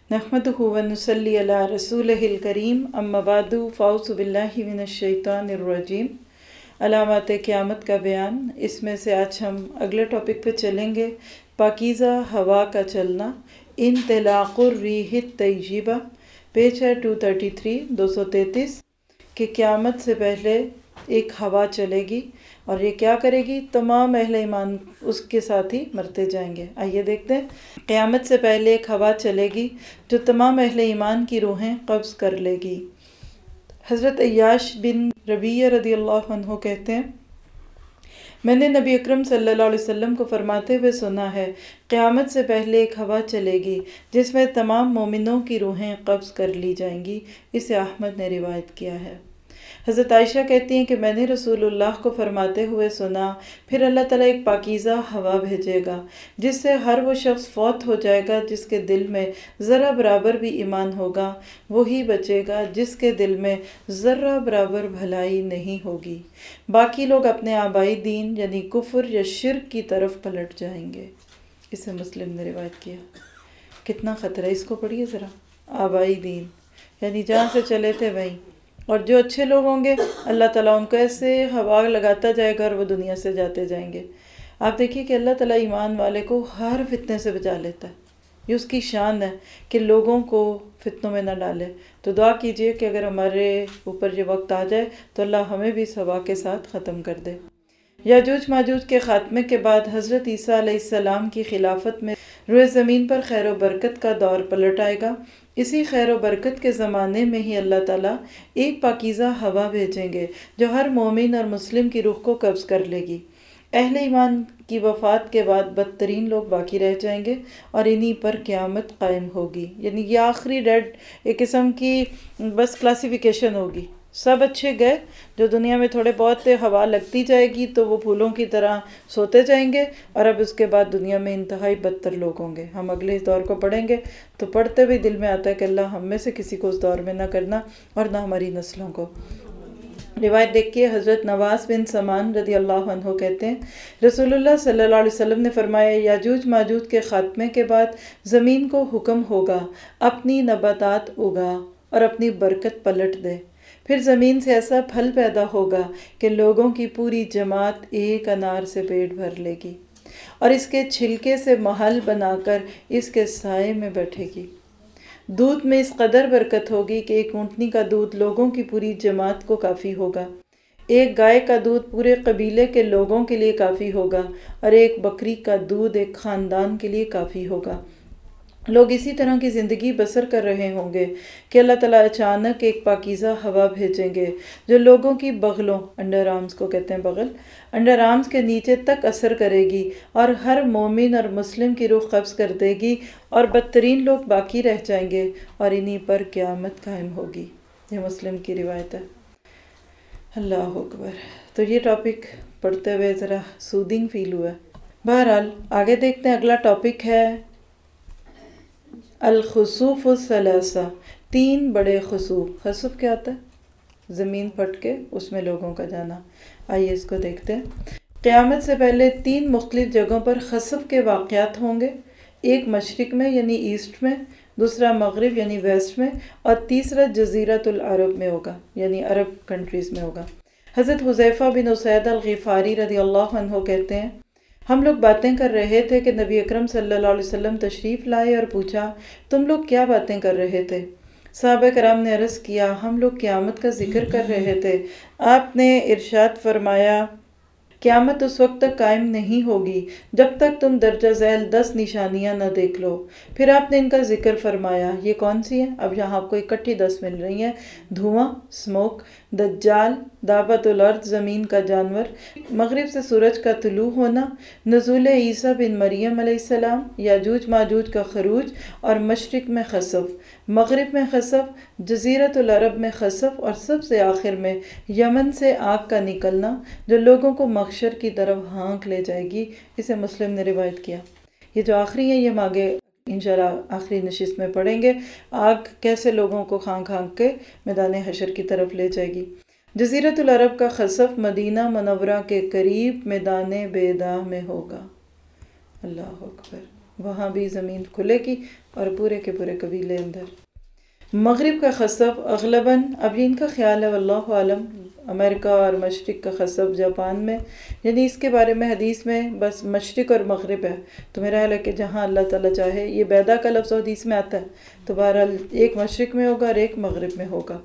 نحمدہ و نصلی علی رسولہ الکریم اما بعد فاعوذ باللہ من الشیطان الرجیم۔ علامات قیامت کا بیان، اس میں سے آج ہم اگلے ٹاپک پہ چلیں گے، پاکیزہ ہوا کا چلنا، انطلاق الریح الطیبہ، پیج ہے 233 233 کہ قیامت سے پہلے ایک ہوا چلے گی اور یہ کیا کرے گی؟ تمام اہل ایمان اس کے ساتھ ہی مرتے جائیں گے۔ آئیے دیکھتے ہیں، قیامت سے پہلے ایک ہوا چلے گی جو تمام اہل ایمان کی روحیں قبض کر لے گی۔ حضرت عیاش بن ربیعہ رضی اللہ عنہ کہتے ہیں، میں نے نبی اکرم صلی اللہ علیہ وسلم کو فرماتے ہوئے سنا ہے، قیامت سے پہلے ایک ہوا چلے گی جس میں تمام مومنوں کی روحیں قبض کر لی جائیں گی۔ اسے احمد نے روایت کیا ہے۔ حضرت عائشہ کہتی ہیں کہ میں نے رسول اللہ کو فرماتے ہوئے سنا، پھر اللہ تعالیٰ ایک پاکیزہ ہوا بھیجے گا جس سے ہر وہ شخص فوت ہو جائے گا جس کے دل میں ذرہ برابر بھی ایمان ہوگا، وہی بچے گا جس کے دل میں ذرہ برابر بھلائی نہیں ہوگی، باقی لوگ اپنے آبائی دین یعنی کفر یا شرک کی طرف پلٹ جائیں گے۔ اسے مسلم نے روایت کیا۔ کتنا خطرہ ہے، اس کو پڑھیے ذرا۔ آبائی دین یعنی جہاں سے چلے تھے وہیں، اور جو اچھے لوگ ہوں گے اللہ تعالیٰ ان کو ایسے ہوا لگاتا جائے گا اور وہ دنیا سے جاتے جائیں گے۔ آپ دیکھیے کہ اللہ تعالیٰ ایمان والے کو ہر فتنے سے بچا لیتا ہے، یہ اس کی شان ہے کہ لوگوں کو فتنوں میں نہ ڈالے۔ تو دعا کیجئے کہ اگر ہمارے اوپر یہ وقت آ جائے تو اللہ ہمیں بھی اس ہوا کے ساتھ ختم کر دے۔ یاجوج ماجوج کے خاتمے کے بعد حضرت عیسیٰ علیہ السلام کی خلافت میں روئے زمین پر خیر و برکت کا دور پلٹ آئے گا۔ اسی خیر و برکت کے زمانے میں ہی اللہ تعالیٰ ایک پاکیزہ ہوا بھیجیں گے جو ہر مومن اور مسلم کی روح کو قبض کر لے گی۔ اہل ایمان کی وفات کے بعد بدترین لوگ باقی رہ جائیں گے اور انہی پر قیامت قائم ہوگی۔ یعنی یہ آخری ڈیڈ ایک قسم کی بس کلاسیفیکیشن ہوگی، سب اچھے گئے، جو دنیا میں تھوڑے بہت ہوا لگتی جائے گی تو وہ پھولوں کی طرح سوتے جائیں گے، اور اب اس کے بعد دنیا میں انتہائی بدتر لوگ ہوں گے۔ ہم اگلے اس دور کو پڑھیں گے تو پڑھتے ہوئے دل میں آتا ہے کہ اللہ ہم میں سے کسی کو اس دور میں نہ کرنا اور نہ ہماری نسلوں کو۔ روایت دیکھیے، حضرت نواس بن سمان رضی اللہ عنہ کہتے ہیں، رسول اللہ صلی اللہ علیہ وسلم نے فرمایا، یاجوج ماجوج کے خاتمے کے بعد زمین کو حکم ہوگا اپنی نباتات اگا اور اپنی برکت پلٹ دے۔ پھر زمین سے ایسا پھل پیدا ہوگا کہ لوگوں کی پوری جماعت ایک انار سے پیٹ بھر لے گی اور اس کے چھلکے سے محل بنا کر اس کے سائے میں بیٹھے گی۔ دودھ میں اس قدر برکت ہوگی کہ ایک اونٹنی کا دودھ لوگوں کی پوری جماعت کو کافی ہوگا، ایک گائے کا دودھ پورے قبیلے کے لوگوں کے لیے کافی ہوگا، اور ایک بکری کا دودھ ایک خاندان کے لیے کافی ہوگا۔ لوگ اسی طرح کی زندگی بسر کر رہے ہوں گے کہ اللہ تعالیٰ اچانک ایک پاکیزہ ہوا بھیجیں گے جو لوگوں کی بغلوں، انڈر آرمز کو کہتے ہیں بغل، انڈر آرمز کے نیچے تک اثر کرے گی اور ہر مومن اور مسلم کی روح قبض کر دے گی، اور بدترین لوگ باقی رہ جائیں گے اور انہی پر قیامت قائم ہوگی۔ یہ مسلم کی روایت ہے۔ اللہ اکبر۔ تو یہ ٹاپک پڑھتے ہوئے ذرا سودنگ فیل ہوا ہے۔ بہرحال آگے دیکھتے ہیں، اگلا ٹاپک ہے الخسوف الثلاثہ، تین بڑے خسوف۔ خسوف کیا ہوتا ہے؟ زمین پھٹ کے اس میں لوگوں کا جانا۔ آئیے اس کو دیکھتے ہیں۔ قیامت سے پہلے تین مختلف جگہوں پر خسف کے واقعات ہوں گے، ایک مشرق میں یعنی ایسٹ میں، دوسرا مغرب یعنی ویسٹ میں، اور تیسرا جزیرۃ العرب میں ہوگا یعنی عرب کنٹریز میں ہوگا۔ حضرت حذیفہ بن اسید الغفاری رضی اللہ عنہ کہتے ہیں، ہم لوگ باتیں کر رہے تھے کہ نبی اکرم صلی اللہ علیہ وسلم تشریف لائے اور پوچھا، تم لوگ کیا باتیں کر رہے تھے؟ صحابہ کرام نے عرض کیا، ہم لوگ قیامت کا ذکر کر رہے تھے۔ آپ نے ارشاد فرمایا، قیامت اس وقت تک قائم نہیں ہوگی جب تک تم درجہ ذیل 10 نشانیاں نہ دیکھ لو۔ پھر آپ نے ان کا ذکر فرمایا، یہ کون سی ہیں؟ اب یہاں آپ کو اکٹھی 10 مل رہی ہیں: دھواں، اسموک، دجال، دابت الارض زمین کا جانور، مغرب سے سورج کا طلوع ہونا، نزول عیسیٰ بن مریم علیہ السلام، یاجوج ماجوج کا خروج، اور مشرق میں خسف، مغرب میں خسف، جزیرۃ العرب میں خسف، اور سب سے آخر میں یمن سے آگ کا نکلنا جو لوگوں کو محشر کی طرف ہانک لے جائے گی۔ اسے مسلم نے روایت کیا۔ یہ جو آخری ہیں یہ ہم آگے انشاءاللہ آخری نشست میں پڑھیں گے، آگ کیسے لوگوں کو کھانک کھانک کے میدان حشر کی طرف لے جائے گی۔ جزیرۃ العرب کا خسف مدینہ منورہ کے قریب میدان بیضاء میں ہوگا۔ اللہ اکبر۔ وہاں بھی زمین کھلے گی اور پورے کے پورے قبیلے اندر۔ مغرب کا خصب اغلباً، اب یہ ان کا خیال ہے واللہ عالم، امریکہ اور مشرق کا خصب جاپان میں، یعنی اس کے بارے میں حدیث میں بس مشرق اور مغرب ہے، تو میرا خیال ہے کہ جہاں اللہ تعالیٰ چاہے، یہ بیدا کا لفظ حدیث میں آتا ہے، تو بہرحال ایک مشرق میں ہوگا اور ایک مغرب میں ہوگا۔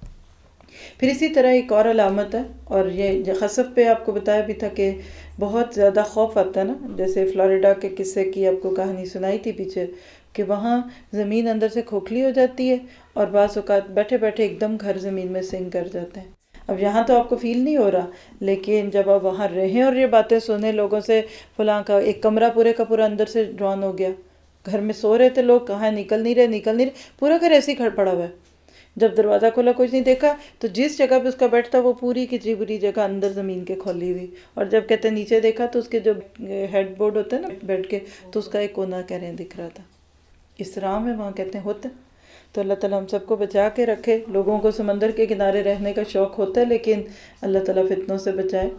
پھر اسی طرح ایک اور علامت ہے، اور یہ خصب پہ آپ کو بتایا بھی تھا کہ بہت زیادہ خوف آتا ہے نا، جیسے فلوریڈا کے قصے کی آپ کو کہانی سنائی تھی پیچھے، کہ وہاں زمین اندر سے کھوکھلی ہو جاتی ہے اور بعض اوقات بیٹھے بیٹھے ایک دم گھر زمین میں سنک کر جاتے ہیں۔ اب یہاں تو آپ کو فیل نہیں ہو رہا، لیکن جب آپ وہاں رہیں اور یہ باتیں سنیں لوگوں سے، فلاں کا ایک کمرہ پورے کا پورا اندر سے ڈرون ہو گیا، گھر میں سو رہے تھے لوگ، کہاں نکل نہیں رہے، پورا گھر ایسے ہی کھڑ پڑا ہوا ہے۔ جب دروازہ کھولا کچھ نہیں دیکھا، تو جس جگہ پہ اس کا بیڈ تھا وہ پوری کی پوری جگہ اندر زمین کے کھولی ہوئی، اور جب کہتے ہیں نیچے دیکھا تو اس کے جو ہیڈ بورڈ ہوتے ہیں نا بیڈ کے، تو اس کا ایک کونا کہہ رہے ہیں دکھ رہا تھا۔ اسرام ہے وہاں کہتے ہیں ہوتا ہے۔ تو اللہ تعالیٰ ہم سب کو بچا کے رکھے۔ لوگوں کو سمندر کے کنارے رہنے کا شوق ہوتا ہے، لیکن اللہ تعالیٰ فتنوں سے بچائے۔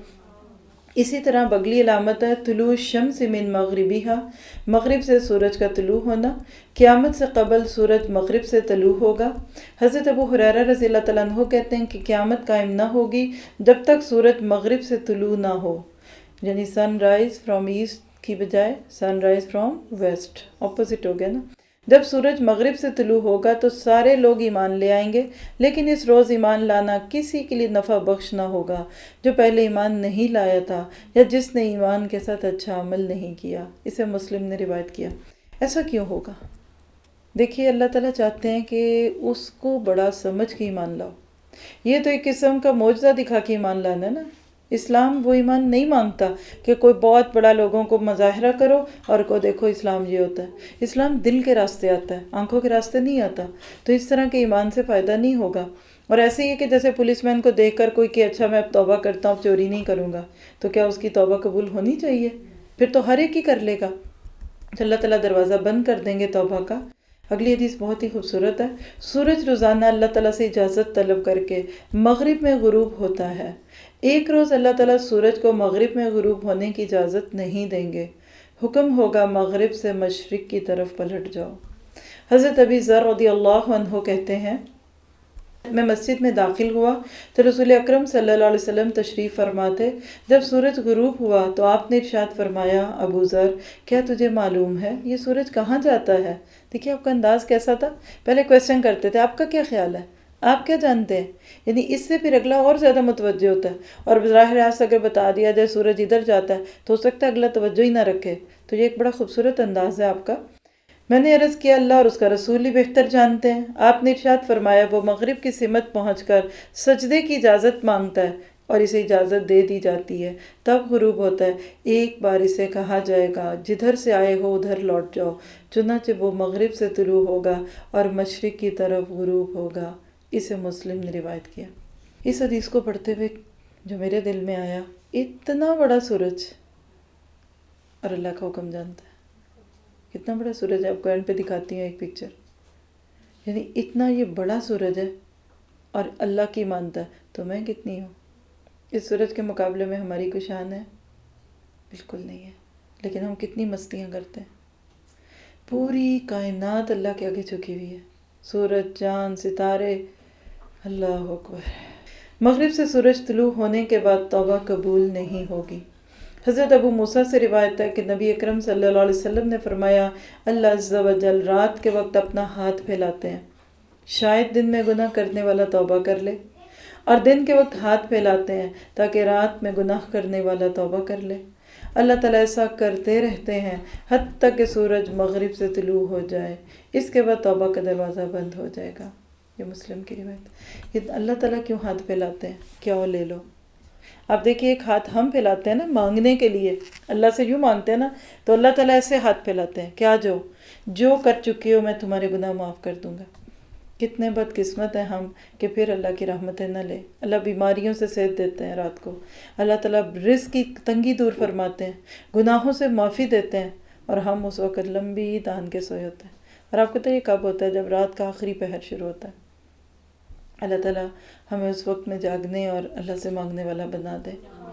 اسی طرح بغلی علامت ہے طلوع الشمس من مغربیہا، مغرب سے سورج کا طلوع ہونا۔ قیامت سے قبل سورج مغرب سے طلوع ہوگا۔ حضرت ابو ہریرہ رضی اللہ تعالیٰ عنہ کہتے ہیں کہ قیامت قائم نہ ہوگی جب تک سورج مغرب سے طلوع نہ ہو، یعنی سن رائز فرام ایسٹ کی بجائے sunrise from west, opposite ہو گیا نا۔ جب سورج مغرب سے طلوع ہوگا تو سارے لوگ ایمان لے آئیں گے، لیکن اس روز ایمان لانا کسی کے لیے نفع بخش نہ ہوگا جو پہلے ایمان نہیں لایا تھا یا جس نے ایمان کے ساتھ اچھا عمل نہیں کیا۔ اسے مسلم نے روایت کیا۔ ایسا کیوں ہوگا؟ دیکھیے اللہ تعالیٰ چاہتے ہیں کہ اس کو بڑا سمجھ کے ایمان لاؤ۔ یہ تو ایک قسم کا معجزہ دکھا کے ایمان لانا ہے نا۔ اسلام وہ ایمان نہیں مانگتا کہ کوئی بہت بڑا لوگوں کو مظاہرہ کرو اور کو دیکھو اسلام یہ ہوتا ہے۔ اسلام دل کے راستے آتا ہے، آنکھوں کے راستے نہیں آتا، تو اس طرح کے ایمان سے فائدہ نہیں ہوگا۔ اور ایسے ہی ہے کہ جیسے پولیس مین کو دیکھ کر کوئی کہ اچھا میں اب توبہ کرتا ہوں، چوری نہیں کروں گا، تو کیا اس کی توبہ قبول ہونی چاہیے؟ پھر تو ہر ایک ہی کر لے گا، تو اللہ تعالیٰ دروازہ بند کر دیں گے توبہ کا۔ اگلی حدیث بہت ہی خوبصورت ہے۔ سورج روزانہ اللہ تعالیٰ سے اجازت طلب کر کے مغرب میں غروب ہوتا ہے، ایک روز اللہ تعالیٰ سورج کو مغرب میں غروب ہونے کی اجازت نہیں دیں گے، حکم ہوگا مغرب سے مشرق کی طرف پلٹ جاؤ۔ حضرت ابی ذر رضی اللہ عنہ کہتے ہیں میں مسجد میں داخل ہوا تو رسول اکرم صلی اللہ علیہ وسلم تشریف فرماتے۔ جب سورج غروب ہوا تو آپ نے ارشاد فرمایا ابو ذر کیا تجھے معلوم ہے یہ سورج کہاں جاتا ہے؟ دیکھیے آپ کا انداز کیسا تھا، پہلے کویسچن کرتے تھے آپ کا کیا خیال ہے، آپ کیا جانتے ہیں، یعنی اس سے پھر اگلا اور زیادہ متوجہ ہوتا ہے۔ اور براہ راست اگر بتا دیا جائے سورج ادھر جاتا ہے تو ہو سکتا ہے اگلا توجہ ہی نہ رکھے۔ تو یہ ایک بڑا خوبصورت انداز ہے آپ کا۔ میں نے عرض کیا اللہ اور اس کا رسول ہی بہتر جانتے ہیں۔ آپ نے ارشاد فرمایا وہ مغرب کی سمت پہنچ کر سجدے کی اجازت مانگتا ہے اور اسے اجازت دے دی جاتی ہے، تب غروب ہوتا ہے۔ ایک بار اسے کہا جائے گا جدھر سے آئے ہو ادھر لوٹ جاؤ، چنانچہ وہ مغرب سے طلوع ہوگا اور مشرق کی طرف غروب ہوگا۔ اسے مسلم نے روایت کیا۔ اس حدیث کو پڑھتے ہوئے جو میرے دل میں آیا، اتنا بڑا سورج اور اللہ کا حکم جانتا ہے، کتنا بڑا سورج ہے۔ آپ کو اینڈ پہ دکھاتی ہیں ایک پکچر، یعنی اتنا یہ بڑا سورج ہے اور اللہ کی مانتا ہے، تو میں کتنی ہوں؟ اس سورج کے مقابلے میں ہماری کوئی شان ہے؟ بالکل نہیں ہے، لیکن ہم کتنی مستیاں کرتے ہیں۔ پوری کائنات اللہ کے آگے جھکی ہوئی ہے، سورج، چاند، ستارے، اللہ اکبر۔ مغرب سے سورج طلوع ہونے کے بعد توبہ قبول نہیں ہوگی۔ حضرت ابو موسیٰ سے روایت ہے کہ نبی اکرم صلی اللہ علیہ وسلم نے فرمایا اللہ عز و جل رات کے وقت اپنا ہاتھ پھیلاتے ہیں، شاید دن میں گناہ کرنے والا توبہ کر لے، اور دن کے وقت ہاتھ پھیلاتے ہیں تاکہ رات میں گناہ کرنے والا توبہ کر لے۔ اللہ تعالیٰ ایسا کرتے رہتے ہیں حتیٰ کہ سورج مغرب سے طلوع ہو جائے، اس کے بعد توبہ کا دروازہ بند ہو جائے گا۔ یہ مسلم کی روایت۔ یہ اللہ تعالیٰ کیوں ہاتھ پھیلاتے ہیں؟ کیا لے لو۔ آپ دیکھیے ایک ہاتھ ہم پھیلاتے ہیں نا مانگنے کے لیے، اللہ سے یوں مانگتے ہیں نا، تو اللہ تعالیٰ ایسے ہاتھ پھیلاتے ہیں کیا جو کر چکی ہو میں تمہارے گناہ معاف کر دوں گا۔ کتنے بدقسمت ہیں ہم کہ پھر اللہ کی رحمتیں نہ لے۔ اللہ بیماریوں سے صحت دیتے ہیں رات کو، اللہ تعالیٰ رزق کی تنگی دور فرماتے ہیں، گناہوں سے معافی دیتے ہیں، اور ہم اس وقت لمبی تان کے سوئے ہوتے ہیں۔ اور آپ کو تو یہ کب ہوتا ہے؟ جب رات کا آخری پہر شروع ہوتا ہے۔ اللہ تعالیٰ ہمیں اس وقت میں جاگنے اور اللہ سے مانگنے والا بنا دے۔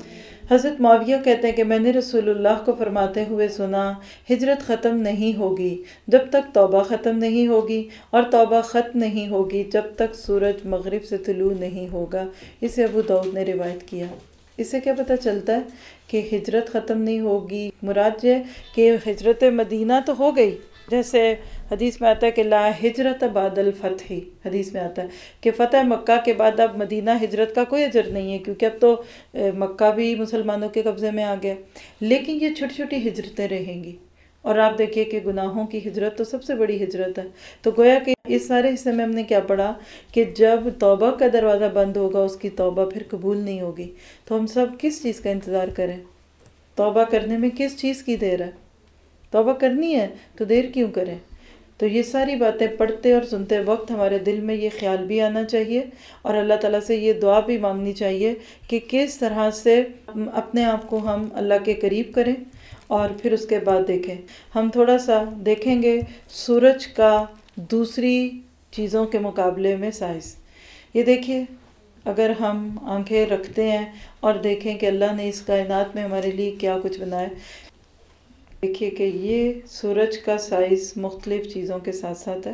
حضرت معاویہ کہتے ہیں کہ میں نے رسول اللہ کو فرماتے ہوئے سنا، ہجرت ختم نہیں ہوگی جب تک توبہ ختم نہیں ہوگی، اور توبہ ختم نہیں ہوگی جب تک سورج مغرب سے طلوع نہیں ہوگا۔ اسے ابو داؤد نے روایت کیا۔ اس سے کیا پتہ چلتا ہے کہ ہجرت ختم نہیں ہوگی؟ مراد یہ کہ ہجرت مدینہ تو ہو گئی، جیسے حدیث میں آتا ہے کہ لا ہجرت بعد الفتح، حدیث میں آتا ہے کہ فتح مکہ کے بعد اب مدینہ ہجرت کا کوئی اجر نہیں ہے، کیونکہ اب تو مکہ بھی مسلمانوں کے قبضے میں آ گیا، لیکن یہ چھوٹی چھوٹی ہجرتیں رہیں گی۔ اور آپ دیکھیے کہ گناہوں کی ہجرت تو سب سے بڑی ہجرت ہے۔ تو گویا کہ اس سارے حصے میں ہم نے کیا پڑھا کہ جب توبہ کا دروازہ بند ہوگا اس کی توبہ پھر قبول نہیں ہوگی۔ تو ہم سب کس چیز کا انتظار کریں؟ توبہ کرنے میں کس چیز کی دیر ہے؟ توبہ کرنی ہے تو دیر کیوں کریں؟ تو یہ ساری باتیں پڑھتے اور سنتے وقت ہمارے دل میں یہ خیال بھی آنا چاہیے، اور اللہ تعالیٰ سے یہ دعا بھی مانگنی چاہیے کہ کس طرح سے اپنے آپ کو ہم اللہ کے قریب کریں۔ اور پھر اس کے بعد دیکھیں، ہم تھوڑا سا دیکھیں گے سورج کا دوسری چیزوں کے مقابلے میں سائز۔ یہ دیکھیے، اگر ہم آنکھیں رکھتے ہیں اور دیکھیں کہ اللہ نے اس کائنات میں ہمارے لیے کیا کچھ بنایا، دیکھیے کہ یہ سورج کا سائز مختلف چیزوں کے ساتھ ساتھ ہے۔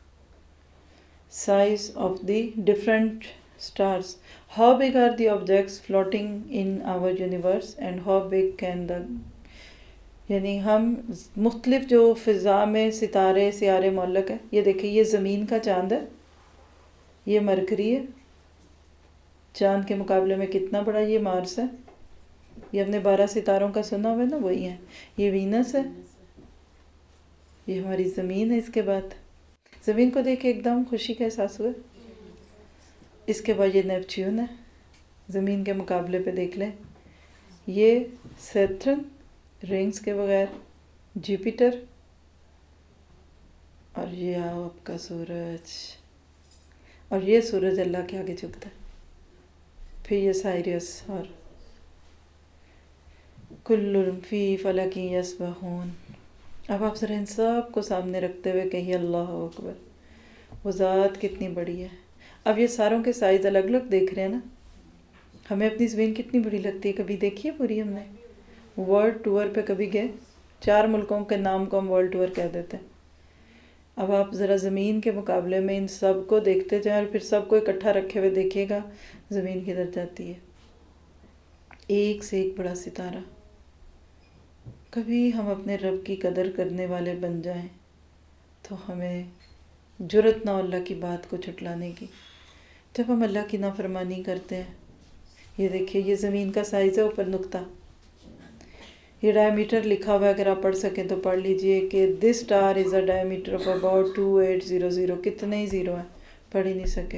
Size of the different stars, how big are the objects floating in our universe and how big can the, یعنی ہم مختلف جو فضا میں ستارے سیارے معلق ہیں۔ یہ دیکھیں، یہ زمین کا چاند ہے، یہ مرکری ہے، چاند کے مقابلے میں کتنا بڑا یہ مارس ہے۔ یہ اپنے 12 ستاروں کا سنا ہوا ہے نا، وہی ہے۔ یہ وینس ہے، یہ ہماری زمین ہے۔ اس کے بعد زمین کو دیکھ کے ایک دم خوشی کا احساس ہوا۔ اس کے بعد یہ نیپچیون ہے، زمین کے مقابلے پہ دیکھ لیں۔ یہ سیٹرن، رنگز کے بغیر، جوپیٹر، اور یہ آپ کا سورج، اور یہ سورج اللہ کے آگے جھکتا ہے۔ پھر یہ سائریس، اور کل فی فلک یسبحون۔ اب آپ ذرا ان سب کو سامنے رکھتے ہوئے کہیے اللہ اکبر، وہ ذات کتنی بڑی ہے۔ اب یہ ساروں کے سائز الگ الگ دیکھ رہے ہیں نا۔ ہمیں اپنی زمین کتنی بڑی لگتی ہے، کبھی دیکھی ہے پوری؟ ہم نے ورلڈ ٹور پہ کبھی گئے؟ 4 ملکوں کے نام کو ہم ورلڈ ٹور کہہ دیتے ہیں۔ اب آپ ذرا زمین کے مقابلے میں ان سب کو دیکھتے جائیں، اور پھر سب کو اکٹھا رکھے ہوئے دیکھیے گا زمین کدھر جاتی ہے، ایک سے ایک بڑا ستارہ۔ کبھی ہم اپنے رب کی قدر کرنے والے بن جائیں تو ہمیں جرأت نہ ہو اللہ کی بات کو جھٹلانے کی، جب ہم اللہ کی نافرمانی کرتے ہیں۔ یہ دیکھیے، یہ زمین کا سائز ہے، اوپر نقطہ، یہ ڈائی میٹر لکھا ہوا ہے، اگر آپ پڑھ سکیں تو پڑھ لیجئے کہ this star is a diameter of about 2800، کتنے ہی زیرو ہیں، پڑھ ہی نہیں سکے۔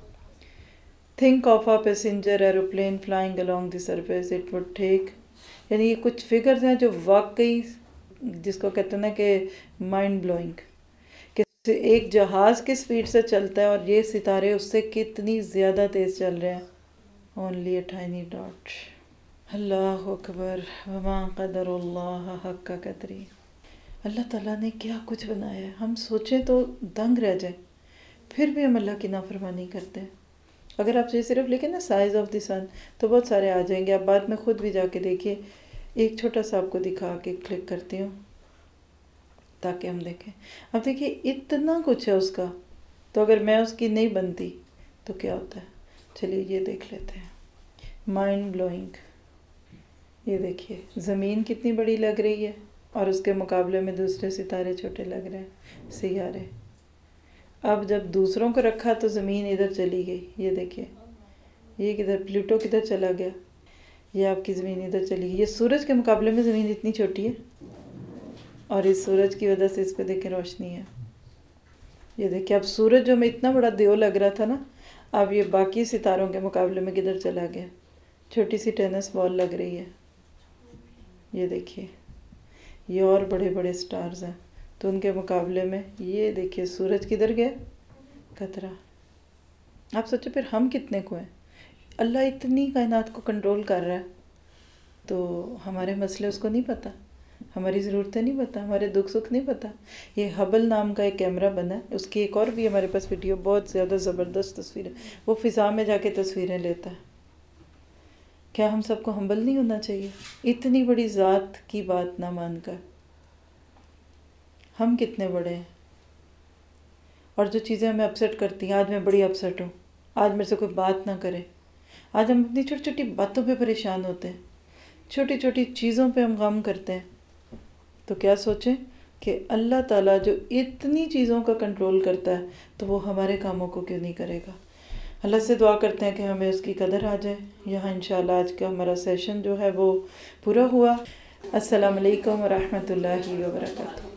Think of a passenger aeroplane flying along the surface it would take, یعنی یہ کچھ فگرز ہیں جو واقعی جس کو کہتے ہیں نا کہ مائنڈ بلوئنگ، کہ ایک جہاز کی سپیڈ سے چلتا ہے اور یہ ستارے اس سے کتنی زیادہ تیز چل رہے ہیں۔ Only a tiny dot. اللہ اکبر، وما قدر اللہ حق قدری۔ اللہ تعالیٰ نے کیا کچھ بنایا ہے، ہم سوچیں تو دنگ رہ جائیں، پھر بھی ہم اللہ کی نافرمانی کرتے ہیں۔ اگر آپ یہ صرف لکھیں نا سائز آف دی سن تو بہت سارے آ جائیں گے، آپ بعد میں خود بھی جا کے دیکھیے۔ ایک چھوٹا سا آپ کو دکھا کے کلک کرتی ہوں تاکہ ہم دیکھیں۔ اب دیکھیے اتنا کچھ ہے اس کا، تو اگر میں اس کی نہیں بنتی تو کیا ہوتا ہے؟ چلیے یہ دیکھ لیتے ہیں، مائنڈ بلوئنگ۔ یہ دیکھیے زمین کتنی بڑی لگ رہی ہے، اور اس کے مقابلے میں دوسرے ستارے چھوٹے لگ رہے ہیں، سیارے۔ اب جب دوسروں کو رکھا تو زمین ادھر چلی گئی، یہ دیکھیے، یہ کدھر، پلوٹو کدھر چلا گیا، یہ آپ کی زمین ادھر چلی گئی۔ یہ سورج کے مقابلے میں زمین اتنی چھوٹی ہے، اور اس سورج کی وجہ سے اس پہ دیکھیں روشنی ہے۔ یہ دیکھیں، اب سورج جو میں اتنا بڑا دیو لگ رہا تھا نا، اب یہ باقی ستاروں کے مقابلے میں کدھر چلا گیا، چھوٹی سی ٹینس بال لگ رہی ہے۔ یہ دیکھیے، یہ اور بڑے بڑے سٹارز ہیں، تو ان کے مقابلے میں یہ دیکھیے سورج کدھر گیا، قطرہ۔ آپ سوچو پھر ہم کتنے کو ہیں؟ اللہ اتنی کائنات کو کنٹرول کر رہا ہے، تو ہمارے مسئلے اس کو نہیں پتہ، ہماری ضرورتیں نہیں پتہ، ہمارے دکھ سکھ نہیں پتہ۔ یہ ہبل نام کا ایک کیمرہ بنا ہے، اس کی ایک اور بھی ہمارے پاس ویڈیو، بہت زیادہ زبردست تصویریں، وہ فضا میں جا کے تصویریں لیتا ہے۔ کیا ہم سب کو ہمبل نہیں ہونا چاہیے؟ اتنی بڑی ذات کی بات نہ مان کر ہم کتنے بڑے ہیں، اور جو چیزیں ہمیں اپسیٹ کرتی ہیں، آج میں بڑی اپسیٹ ہوں، آج میرے سے کوئی بات نہ کرے، آج ہم اپنی چھوٹی چھوٹی باتوں پہ پریشان ہوتے ہیں، چھوٹی چھوٹی چیزوں پہ ہم غم کرتے ہیں، تو کیا سوچیں کہ اللہ تعالیٰ جو اتنی چیزوں کا کنٹرول کرتا ہے تو وہ ہمارے کاموں کو کیوں نہیں کرے گا؟ اللہ سے دعا کرتے ہیں کہ ہمیں اس کی قدر آ جائے۔ یہاں انشاءاللہ آج کا ہمارا سیشن جو ہے وہ پورا ہوا۔ السلام علیکم ورحمۃ اللہ وبرکاتہ۔